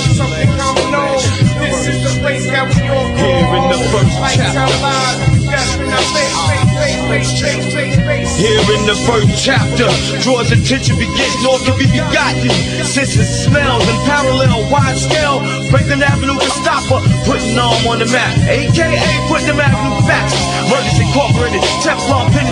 something common known. This is the place that we all go. Here in the first chapter. Here in the first chapter, draws attention, begins nor can be begotten. Senses, smells, and parallel, wide scale. Franklin Avenue Gestapo, putting arm on the map, aka putting them avenue facts. Murders incorporated, Teflon pen.